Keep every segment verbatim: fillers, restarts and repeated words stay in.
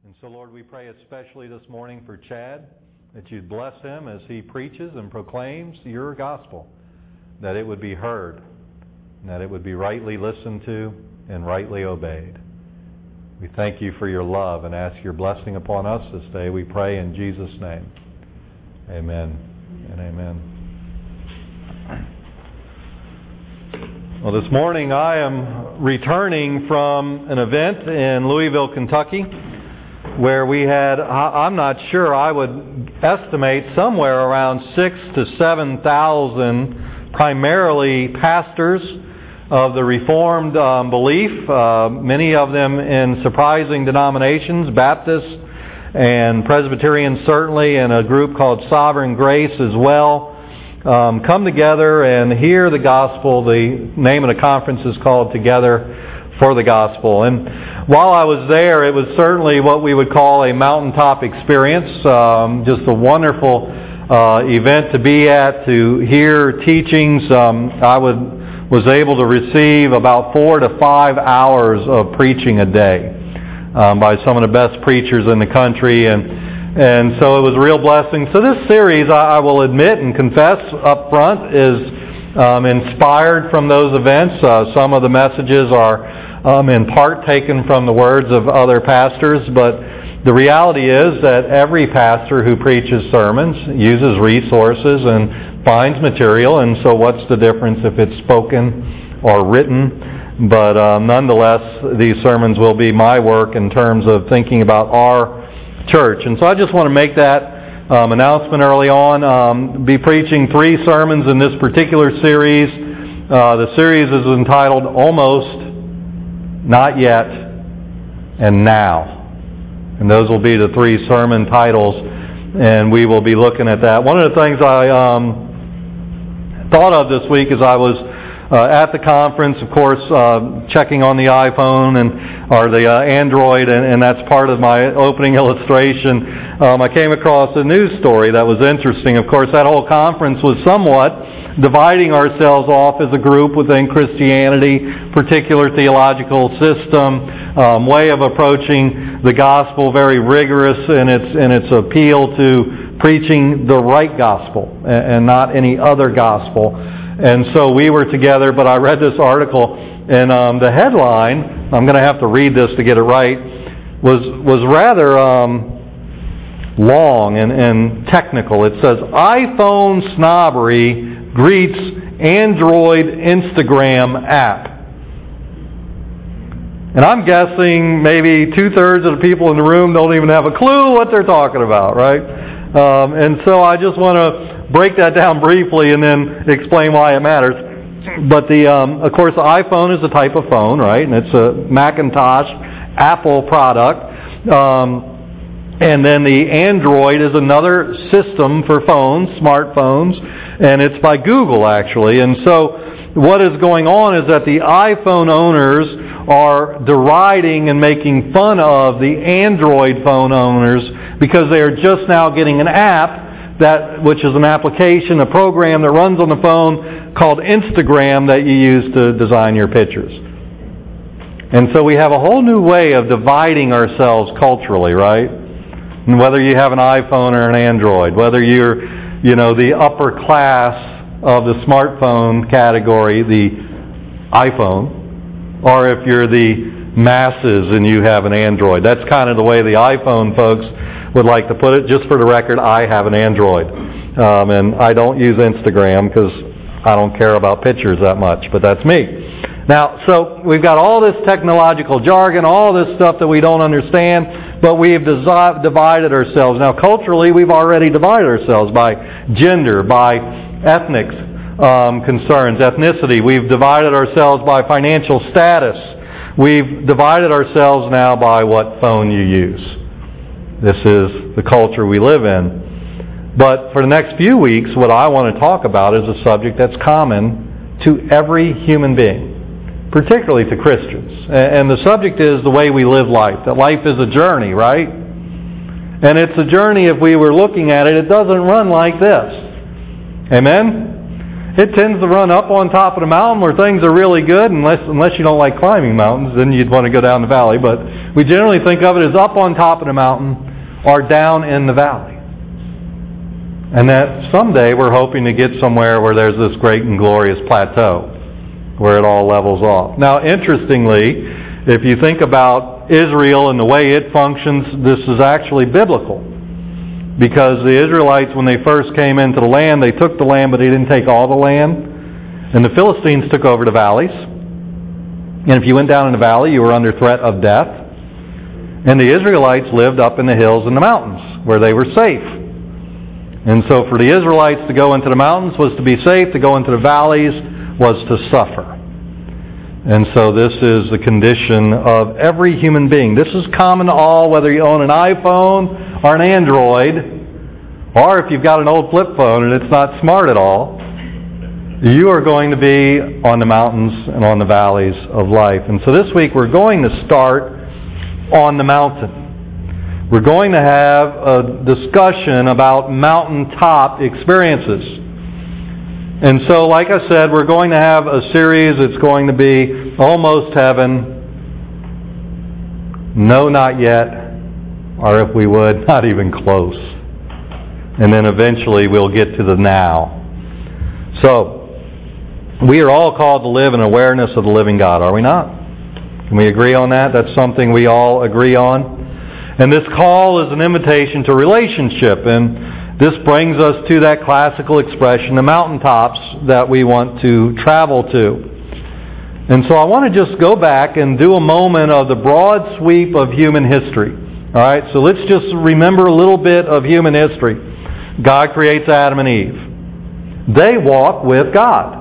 And so, Lord, we pray especially this morning for Chad, that you'd bless him as he preaches and proclaims your gospel, that it would be heard, and that it would be rightly listened to and rightly obeyed. We thank you for your love and ask your blessing upon us this day. We pray in Jesus' name. Amen and amen. Well, this morning I am returning from an event in Louisville, Kentucky, where we had, I'm not sure, I would estimate somewhere around six to seven thousand primarily pastors of the Reformed um, belief, uh, many of them in surprising denominations, Baptists and Presbyterians certainly, and a group called Sovereign Grace as well, um, come together and hear the gospel. The name of the conference is called Together for the Gospel. And while I was there, it was certainly what we would call a mountaintop experience, um, just a wonderful uh, event to be at, to hear teachings. Um, I would was able to receive about four to five hours of preaching a day um, by some of the best preachers in the country, and and so it was a real blessing. So this series, I, I will admit and confess up front, is um, inspired from those events. Uh, some of the messages are um, in part taken from the words of other pastors, but the reality is that every pastor who preaches sermons uses resources and finds material, and so what's the difference if it's spoken or written? But uh, nonetheless, these sermons will be my work in terms of thinking about our church. And so I just want to make that um, announcement early on. Um, be preaching three sermons in this particular series. Uh, the series is entitled Almost, Not Yet, and Now. And those will be the three sermon titles, and we will be looking at that. One of the things I um, thought of this week as I was uh, at the conference, of course, uh, checking on the iPhone and or the uh, Android, and, and that's part of my opening illustration. Um, I came across a news story that was interesting. Of course, that whole conference was somewhat dividing ourselves off as a group within Christianity, particular theological system, um, way of approaching the gospel, very rigorous in its in its appeal to preaching the right gospel and, and not any other gospel. And so we were together, but I read this article, and um, the headline, I'm going to have to read this to get it right, was was rather um, long and, and technical. It says, iPhone snobbery greets Android Instagram app. And I'm guessing maybe two-thirds of the people in the room don't even have a clue what they're talking about, right? Um, and so I just want to break that down briefly and then explain why it matters. But the, um, of course, the iPhone is a type of phone, right? And it's a Macintosh, Apple product. Um, and then the Android is another system for phones, smartphones, and it's by Google, actually. And so what is going on is that the iPhone owners are deriding and making fun of the Android phone owners because they are just now getting an app, that which is an application, a program that runs on the phone called Instagram that you use to design your pictures. And so we have a whole new way of dividing ourselves culturally, right? And whether you have an iPhone or an Android, whether you're, you know, the upper class of the smartphone category, the iPhone, or if you're the masses and you have an Android. That's kind of the way the iPhone folks would like to put it. Just for the record, I have an Android. Um, and I don't use Instagram because I don't care about pictures that much, but that's me. Now, so we've got all this technological jargon, all this stuff that we don't understand, but we've desi- divided ourselves. Now, culturally, we've already divided ourselves by gender, by ethnic um, concerns, ethnicity. We've divided ourselves by financial status. We've divided ourselves now by what phone you use. This is the culture we live in. But for the next few weeks, what I want to talk about is a subject that's common to every human being, particularly to Christians. And the subject is the way we live life, that life is a journey, right? And it's a journey, if we were looking at it, it doesn't run like this. Amen? it tends to run up on top of the mountain where things are really good, unless unless you don't like climbing mountains, then you'd want to go down the valley. But we generally think of it as up on top of the mountain or down in the valley. And that someday we're hoping to get somewhere where there's this great and glorious plateau where it all levels off. Now, interestingly, if you think about Israel and the way it functions, this is actually biblical. Because the Israelites, when they first came into the land, they took the land, but they didn't take all the land. And the Philistines took over the valleys. And if you went down in the valley, you were under threat of death. And the Israelites lived up in the hills and the mountains, where they were safe. And so for the Israelites to go into the mountains was to be safe, to go into the valleys was to suffer. And so this is the condition of every human being. This is common to all, whether you own an iPhone or an Android, or if you've got an old flip phone and it's not smart at all, you are going to be on the mountains and on the valleys of life. And so this week we're going to start on the mountain. We're going to have a discussion about mountaintop experiences. And so, like I said, we're going to have a series. It's going to be Almost Heaven, No, Not Yet, or if we would, Not Even Close. And then eventually we'll get to the Now. So, we are all called to live in awareness of the living God, are we not? Can we agree on that? That's something we all agree on. And this call is an invitation to relationship, and this brings us to that classical expression, the mountaintops that we want to travel to. And so I want to just go back and do a moment of the broad sweep of human history. All right, so let's just remember a little bit of human history. God creates Adam and Eve. They walk with God.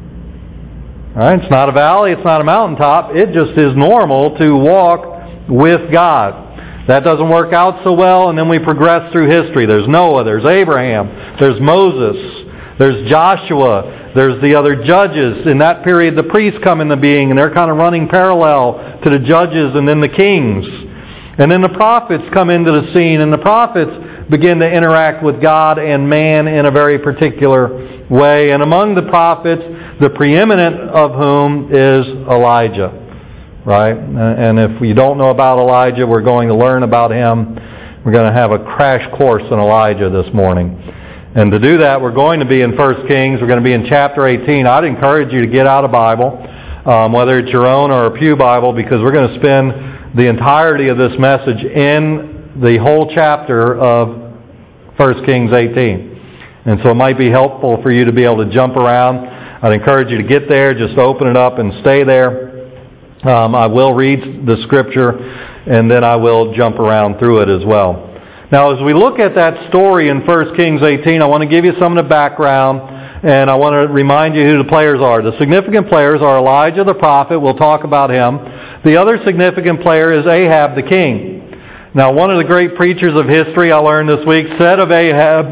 All right, it's not a valley, it's not a mountaintop. It just is normal to walk with God. That doesn't work out so well, and then we progress through history. There's Noah, there's Abraham, there's Moses, there's Joshua, there's the other judges. In that period, the priests come into being, and they're kind of running parallel to the judges and then the kings. And then the prophets come into the scene, and the prophets begin to interact with God and man in a very particular way. And among the prophets, the preeminent of whom is Elijah. Right? And if you don't know about Elijah, we're going to learn about him. We're going to have a crash course in Elijah this morning. And to do that, we're going to be in First Kings. We're going to be in chapter eighteen. I'd encourage you to get out a Bible, um, whether it's your own or a pew Bible, because we're going to spend the entirety of this message in the whole chapter of First Kings eighteen. And so it might be helpful for you to be able to jump around. I'd encourage you to get there, just open it up and stay there. Um, I will read the scripture, and then I will jump around through it as well. Now, as we look at that story in First Kings eighteen, I want to give you some of the background, and I want to remind you who the players are. The significant players are Elijah the prophet. We'll talk about him. The other significant player is Ahab the king. Now, one of the great preachers of history I learned this week said of Ahab,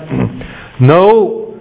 no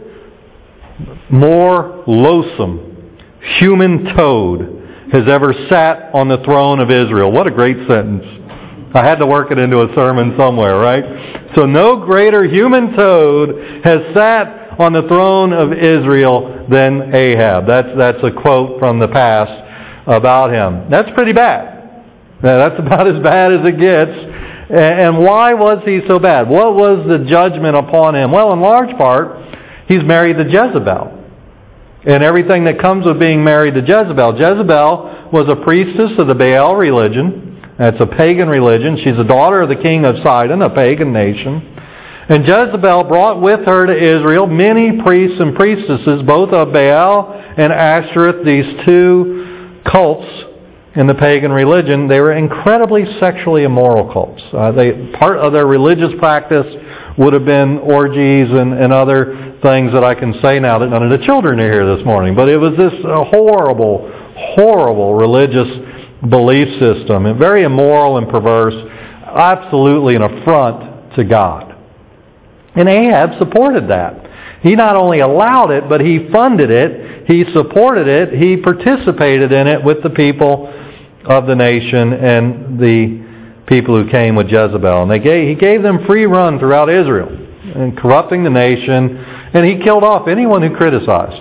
more loathsome human toad has ever sat on the throne of Israel. What a great sentence. I had to work it into a sermon somewhere, right? So no greater human toad has sat on the throne of Israel than Ahab. That's, that's a quote from the past about him. That's pretty bad. Now, that's about as bad as it gets. And why was he so bad? What was the judgment upon him? Well, in large part, he's married to Jezebel. And everything that comes with being married to Jezebel. Jezebel was a priestess of the Baal religion. That's a pagan religion. She's a daughter of the king of Sidon, a pagan nation. And Jezebel brought with her to Israel many priests and priestesses, both of Baal and Ashtoreth, these two cults in the pagan religion. They were incredibly sexually immoral cults. Uh, they part of their religious practice would have been orgies and, and other things that I can say now that none of the children are here this morning. But it was this uh, horrible, horrible religious belief system, and very immoral and perverse, absolutely an affront to God. And Ahab supported that. He not only allowed it, but he funded it, he supported it, he participated in it with the people of the nation and the people who came with Jezebel. And they gave, he gave them free run throughout Israel, and corrupting the nation, and he killed off anyone who criticized him.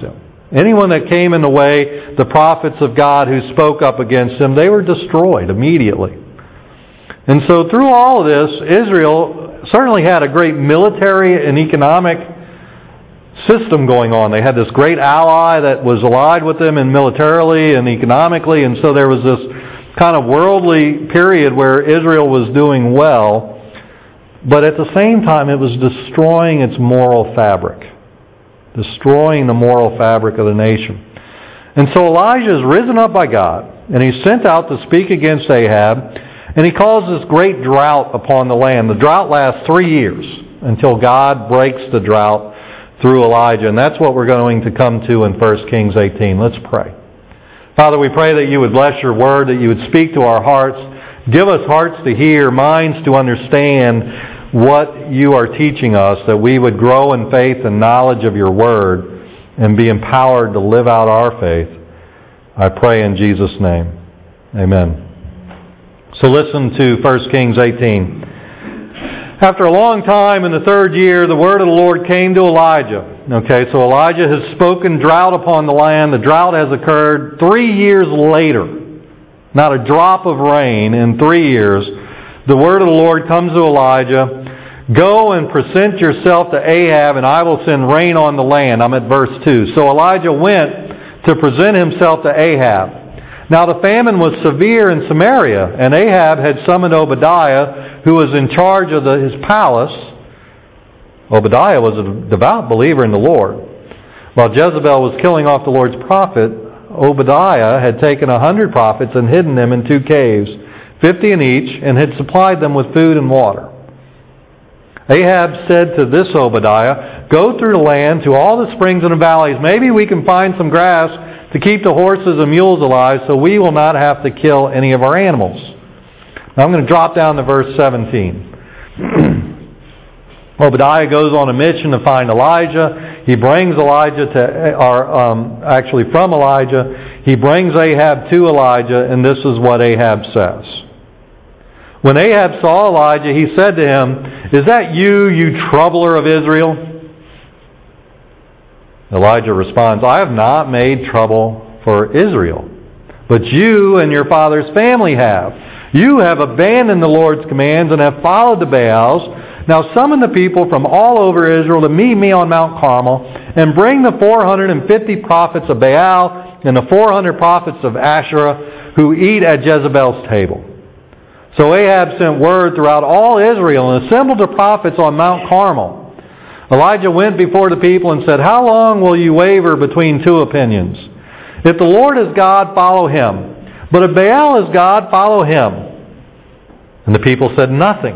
Anyone that came in the way, the prophets of God who spoke up against him, they were destroyed immediately. And so through all of this, Israel certainly had a great military and economic system going on. They had this great ally that was allied with them in militarily and economically, and so there was this kind of worldly period where Israel was doing well, but at the same time it was destroying its moral fabric, destroying the moral fabric of the nation. And so Elijah is risen up by God, and he's sent out to speak against Ahab, and he calls this great drought upon the land. The drought lasts three years until God breaks the drought through Elijah. And that's what we're going to come to in First Kings eighteen. Let's pray. Father, we pray that you would bless your word, that you would speak to our hearts. Give us hearts to hear, minds to understand what you are teaching us, that we would grow in faith and knowledge of your word and be empowered to live out our faith. I pray in Jesus' name. Amen. So listen to First Kings eighteen. After a long time, in the third year, the word of the Lord came to Elijah. Okay, so Elijah has spoken drought upon the land. The drought has occurred three years later. Not a drop of rain in three years. The word of the Lord comes to Elijah. Go and present yourself to Ahab, and I will send rain on the land. I'm at verse two. So Elijah went to present himself to Ahab. Now the famine was severe in Samaria, and Ahab had summoned Obadiah, who was in charge of the, his palace. Obadiah was a devout believer in the Lord. While Jezebel was killing off the Lord's prophet, Obadiah had taken a hundred prophets and hidden them in two caves, fifty in each, and had supplied them with food and water. Ahab said to this Obadiah, go through the land to all the springs and the valleys. Maybe we can find some grass to keep the horses and mules alive, so we will not have to kill any of our animals. Now I'm going to drop down to verse seventeen. Obadiah goes on a mission to find Elijah. He brings Elijah to, or um, actually from Elijah, he brings Ahab to Elijah, and this is what Ahab says. When Ahab saw Elijah, he said to him, is that you, you troubler of Israel? Elijah responds, I have not made trouble for Israel, but you and your father's family have. You have abandoned the Lord's commands and have followed the Baals. Now summon the people from all over Israel to meet me on Mount Carmel, and bring the four hundred fifty prophets of Baal and the four hundred prophets of Asherah who eat at Jezebel's table. So Ahab sent word throughout all Israel and assembled the prophets on Mount Carmel. Elijah went before the people and said, how long will you waver between two opinions? If the Lord is God, follow him. But if Baal is God, follow him. And the people said nothing.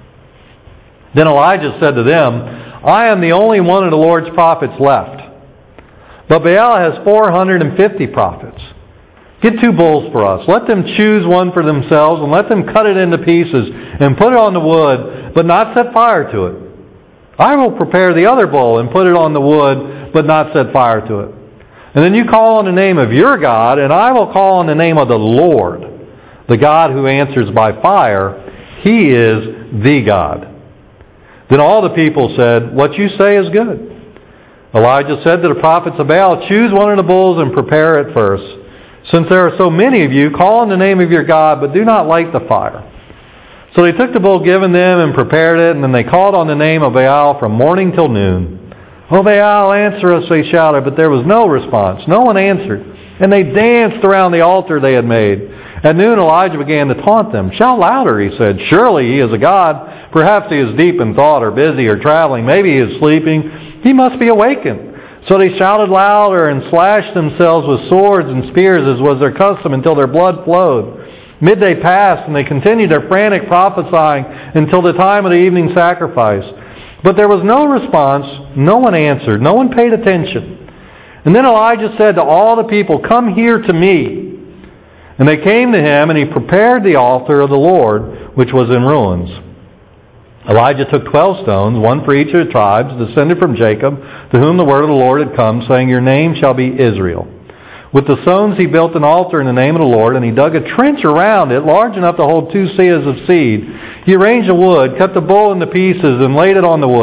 Then Elijah said to them, I am the only one of the Lord's prophets left. But Baal has four hundred fifty prophets. Get two bulls for us. Let them choose one for themselves, and let them cut it into pieces and put it on the wood, but not set fire to it. I will prepare the other bull and put it on the wood, but not set fire to it. And then you call on the name of your God, and I will call on the name of the Lord, the God who answers by fire. He is the God. Then all the people said, what you say is good. Elijah said to the prophets of Baal, choose one of the bulls and prepare it first. Since there are so many of you, call on the name of your God, but do not light the fire. So they took the bull given them and prepared it, and then they called on the name of Baal from morning till noon. Oh, Baal, answer us, they shouted, but there was no response. No one answered. And they danced around the altar they had made. At noon, Elijah began to taunt them. Shout louder, he said. Surely he is a god. Perhaps he is deep in thought or busy or traveling. Maybe he is sleeping. He must be awakened. So they shouted louder and slashed themselves with swords and spears, as was their custom, until their blood flowed. Midday passed, and they continued their frantic prophesying until the time of the evening sacrifice. But there was no response. No one answered. No one paid attention. And then Elijah said to all the people, come here to me. And they came to him, and he prepared the altar of the Lord, which was in ruins. Elijah took twelve stones, one for each of the tribes, descended from Jacob, to whom the word of the Lord had come, saying, your name shall be Israel. With the stones he built an altar in the name of the Lord, and he dug a trench around it, large enough to hold two seahs of seed. He arranged the wood, cut the bull into pieces, and laid it on the wood.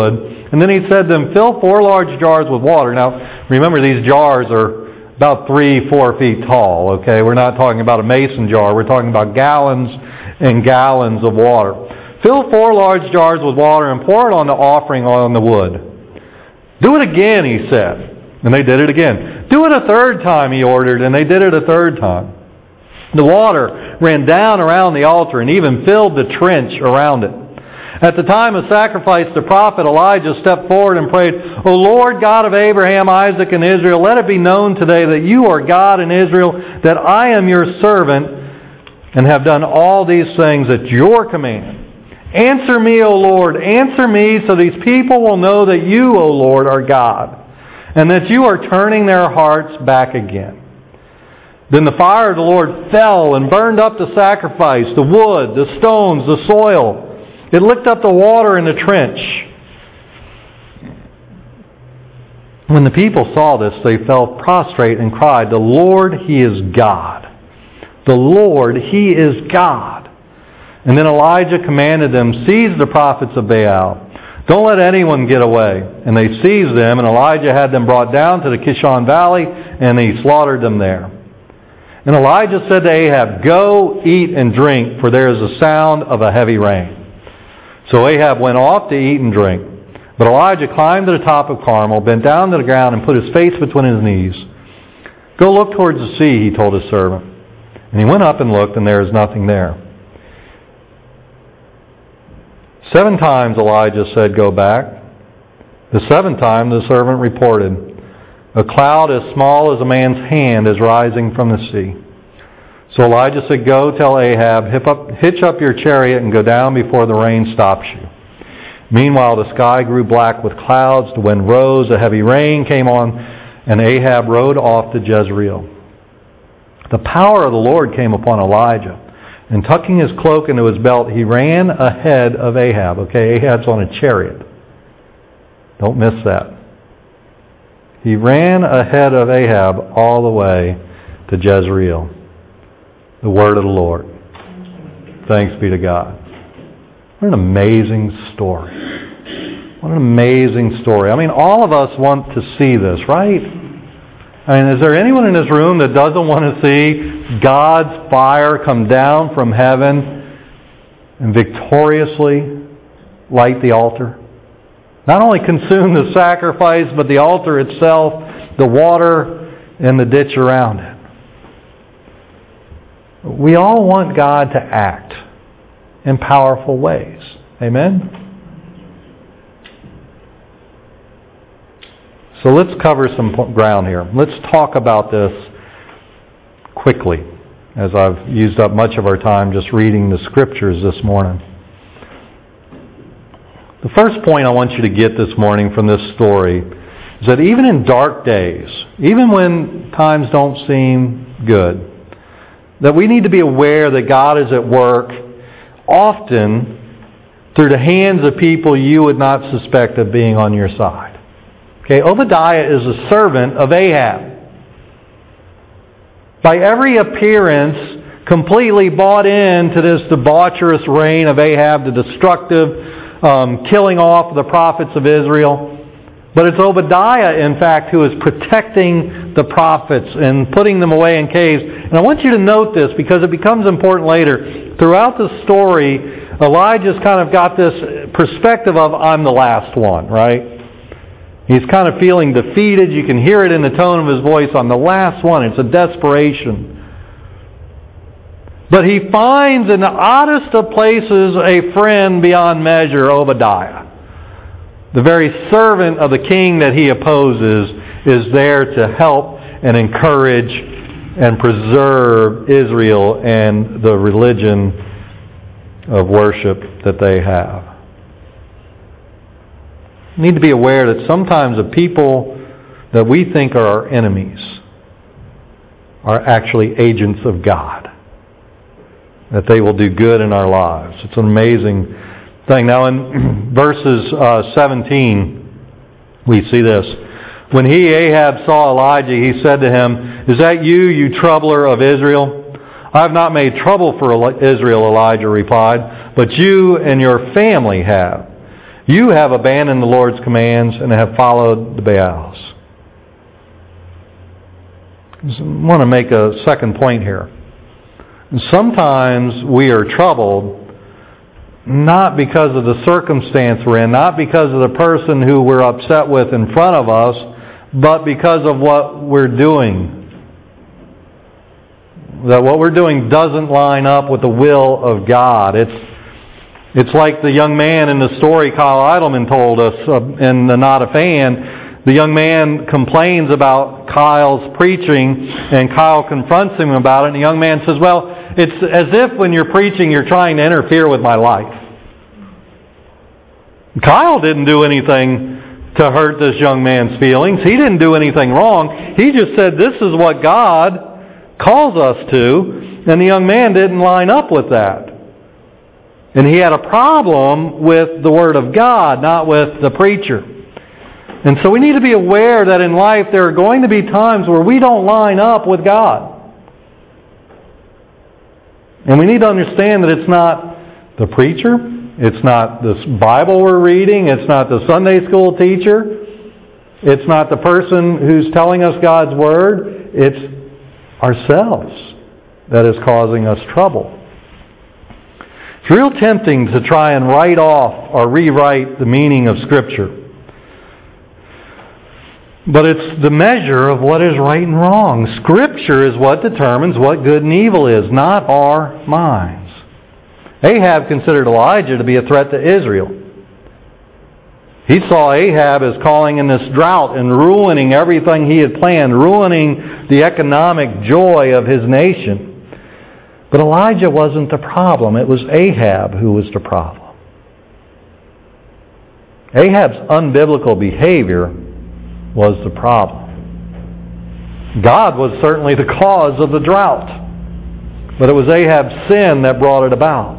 And then he said to them, fill four large jars with water. Now, remember, these jars are about three, four feet tall, okay? We're not talking about a mason jar. We're talking about gallons and gallons of water. Fill four large jars with water and pour it on the offering on the wood. Do it again, he said. And they did it again. Do it a third time, he ordered, and they did it a third time. The water ran down around the altar and even filled the trench around it. At the time of sacrifice, the prophet Elijah stepped forward and prayed, O Lord God of Abraham, Isaac, and Israel, let it be known today that you are God in Israel, that I am your servant, and have done all these things at your command. Answer me, O Lord, answer me, so these people will know that you, O Lord, are God, and that you are turning their hearts back again. Then the fire of the Lord fell and burned up the sacrifice, the wood, the stones, the soil. It licked up the water in the trench. When the people saw this, they fell prostrate and cried, The Lord, He is God. The Lord, He is God. And then Elijah commanded them, Seize the prophets of Baal. Don't let anyone get away. And they seized them, and Elijah had them brought down to the Kishon Valley, and he slaughtered them there. And Elijah said to Ahab, Go, eat and drink, for there is a sound of a heavy rain. So Ahab went off to eat and drink. But Elijah climbed to the top of Carmel, bent down to the ground, and put his face between his knees. Go look towards the sea, he told his servant. And he went up and looked, and there is nothing there. Seven times Elijah said, Go back. The seventh time the servant reported, A cloud as small as a man's hand is rising from the sea. So Elijah said, Go tell Ahab, hitch up, hitch up your chariot and go down before the rain stops you. Meanwhile the sky grew black with clouds, the wind rose, a heavy rain came on, and Ahab rode off to Jezreel. The power of the Lord came upon Elijah, and tucking his cloak into his belt, he ran ahead of Ahab. Okay, Ahab's on a chariot. Don't miss that. He ran ahead of Ahab all the way to Jezreel. The word of the Lord. Thanks be to God. What an amazing story. What an amazing story. I mean, all of us want to see this, right? I mean, is there anyone in this room that doesn't want to see God's fire come down from heaven and victoriously light the altar? Not only consume the sacrifice, but the altar itself, the water, and the ditch around it. We all want God to act in powerful ways. Amen? So let's cover some ground here. Let's talk about this quickly, as I've used up much of our time just reading the scriptures this morning. The first point I want you to get this morning from this story is that even in dark days, even when times don't seem good, that we need to be aware that God is at work often through the hands of people you would not suspect of being on your side. Okay, Obadiah is a servant of Ahab. By every appearance, completely bought into this debaucherous reign of Ahab, the destructive um, killing off of the prophets of Israel. But it's Obadiah, in fact, who is protecting the prophets and putting them away in caves. And I want you to note this because it becomes important later. Throughout the story, Elijah's kind of got this perspective of, I'm the last one, right? He's kind of feeling defeated. You can hear it in the tone of his voice. I'm the last one. It's a desperation. But he finds in the oddest of places a friend beyond measure, Obadiah. The very servant of the king that he opposes is there to help and encourage and preserve Israel and the religion of worship that they have. We need to be aware that sometimes the people that we think are our enemies are actually agents of God. That they will do good in our lives. It's an amazing thing. Now in verses uh, seventeen, we see this. When he, Ahab, saw Elijah, he said to him, Is that you, you troubler of Israel? I have not made trouble for Israel, Elijah replied, but you and your family have. You have abandoned the Lord's commands and have followed the Baals. I want to make a second point here. Sometimes we are troubled not because of the circumstance we're in, not because of the person who we're upset with in front of us, but because of what we're doing. That what we're doing doesn't line up with the will of God. It's it's like the young man in the story Kyle Idleman told us uh, in the Not a Fan. The young man complains about Kyle's preaching, and Kyle confronts him about it, and the young man says, well, it's as if when you're preaching you're trying to interfere with my life. Kyle didn't do anything to hurt this young man's feelings. He didn't do anything wrong. He just said, this is what God calls us to, and the young man didn't line up with that. And he had a problem with the Word of God, not with the preacher. And so we need to be aware that in life there are going to be times where we don't line up with God. And we need to understand that it's not the preacher, it's not this Bible we're reading, it's not the Sunday school teacher, it's not the person who's telling us God's Word, it's ourselves that is causing us trouble. It's real tempting to try and write off or rewrite the meaning of Scripture. But it's the measure of what is right and wrong. Scripture is what determines what good and evil is, not our minds. Ahab considered Elijah to be a threat to Israel. He saw Ahab as calling in this drought and ruining everything he had planned, ruining the economic joy of his nation. But Elijah wasn't the problem. It was Ahab who was the problem. Ahab's unbiblical behavior was the problem. God was certainly the cause of the drought, but it was Ahab's sin that brought it about.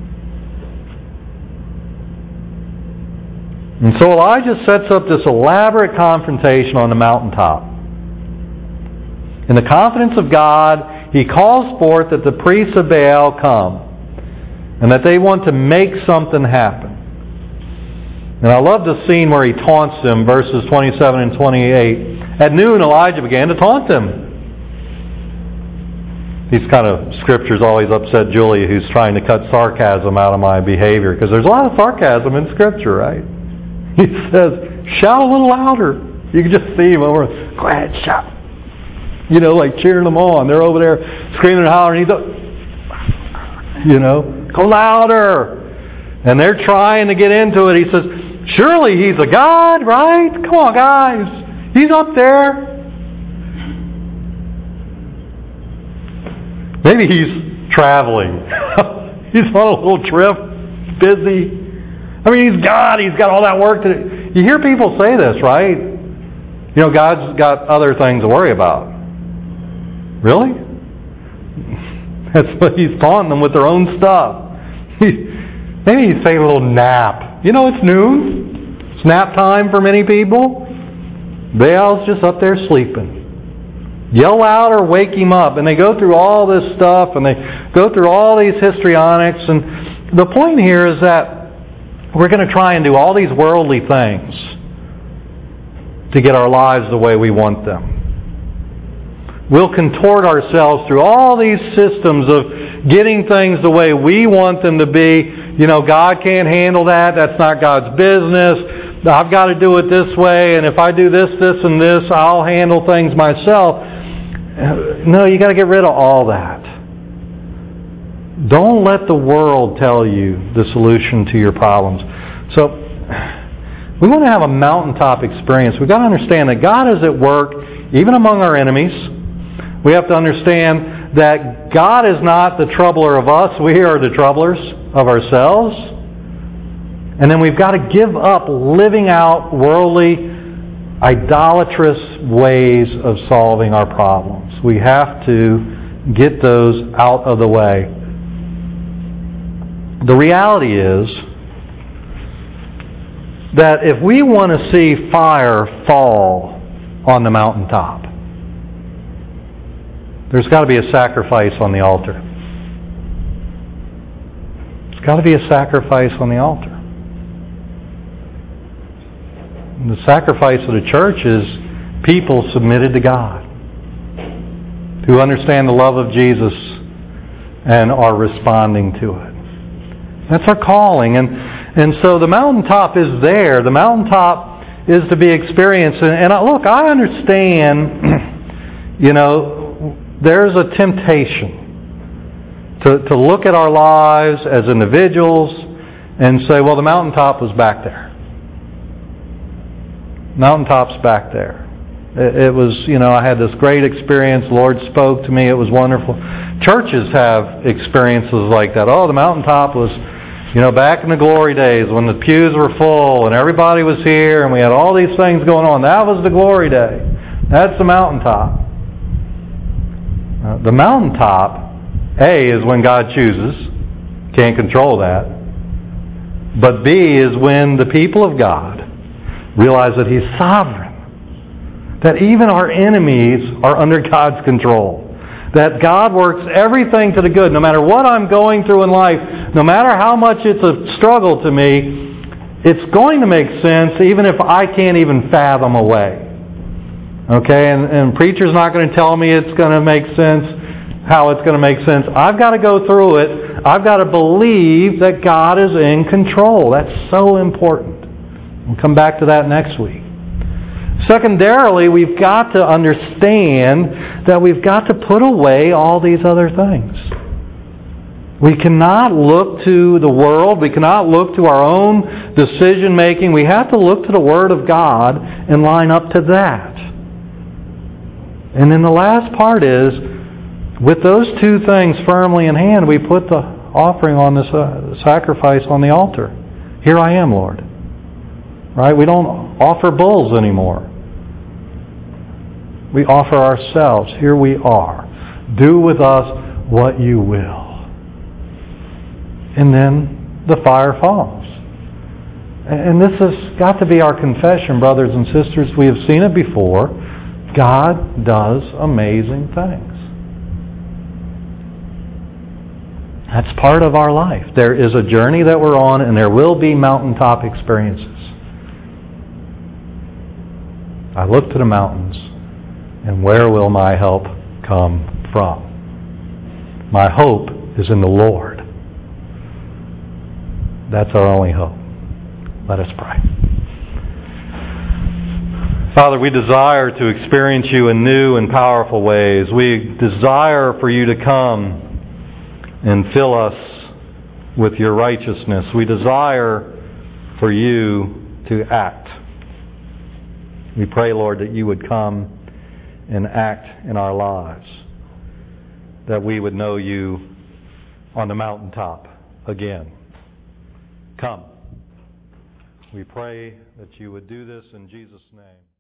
And so Elijah sets up this elaborate confrontation on the mountaintop. In the confidence of God, he calls forth that the priests of Baal come and that they want to make something happen. And I love the scene where he taunts them, verses twenty-seven and twenty-eight. At noon, Elijah began to taunt them. These kind of scriptures always upset Julia, who's trying to cut sarcasm out of my behavior, because there's a lot of sarcasm in Scripture, right? He says, shout a little louder. You can just see him over, go ahead, shout. You know, like cheering them on. They're over there screaming and hollering. He's, you know, go louder. And they're trying to get into it. He says, surely he's a God, right? Come on, guys. He's up there. Maybe he's traveling. He's on a little trip, busy. I mean, he's God. He's got all that work to do. You hear people say this, right? You know, God's got other things to worry about. Really? That's what he's taunting them with their own stuff. He, maybe he's taking a little nap. You know, it's noon. It's nap time for many people. Baal's just up there sleeping. Yell louder, wake him up. And they go through all this stuff, and they go through all these histrionics. And the point here is that we're going to try and do all these worldly things to get our lives the way we want them. We'll contort ourselves through all these systems of getting things the way we want them to be. You know, God can't handle that. That's not God's business. I've got to do it this way, and if I do this, this, and this, I'll handle things myself. No, you got to get rid of all that. Don't let the world tell you the solution to your problems. So, we want to have a mountaintop experience. We've got to understand that God is at work even among our enemies. We have to understand that God is not the troubler of us. We are the troublers of ourselves. And then we've got to give up living out worldly, idolatrous ways of solving our problems. We have to get those out of the way. The reality is that if we want to see fire fall on the mountaintop, there's got to be a sacrifice on the altar. There's got to be a sacrifice on the altar. The sacrifice of the church is people submitted to God, who understand the love of Jesus and are responding to it. That's our calling. And, and so the mountaintop is there. The mountaintop is to be experienced. And, and look, I understand, you know, there's a temptation to, to look at our lives as individuals and say, well, the mountaintop was back there. Mountaintop's back there. It, it was, you know, I had this great experience. The Lord spoke to me. It was wonderful. Churches have experiences like that. Oh, the mountaintop was, you know, back in the glory days when the pews were full and everybody was here and we had all these things going on. That was the glory day. That's the mountaintop. Uh, the mountaintop, A, is when God chooses. Can't control that. But B is when the people of God realize that He's sovereign. That even our enemies are under God's control. That God works everything to the good. No matter what I'm going through in life, no matter how much it's a struggle to me, it's going to make sense even if I can't even fathom a way. Okay, and, and preacher's not going to tell me it's going to make sense, how it's going to make sense. I've got to go through it. I've got to believe that God is in control. That's so important. We'll come back to that next week. Secondarily, we've got to understand that we've got to put away all these other things. We cannot look to the world. We cannot look to our own decision making. We have to look to the Word of God and line up to that. And then the last part is, with those two things firmly in hand, we put the offering on this uh, sacrifice on the altar. Here I am, Lord. Right? We don't offer bulls anymore. We offer ourselves. Here we are. Do with us what you will. And then the fire falls. And this has got to be our confession, brothers and sisters. We have seen it before. God does amazing things. That's part of our life. There is a journey that we're on, and there will be mountaintop experiences. I look to the mountains, and where will my help come from? My hope is in the Lord. That's our only hope. Let us pray. Father, we desire to experience you in new and powerful ways. We desire for you to come and fill us with your righteousness. We desire for you to act. We pray, Lord, that you would come and act in our lives, that we would know you on the mountaintop again. Come. We pray that you would do this in Jesus' name.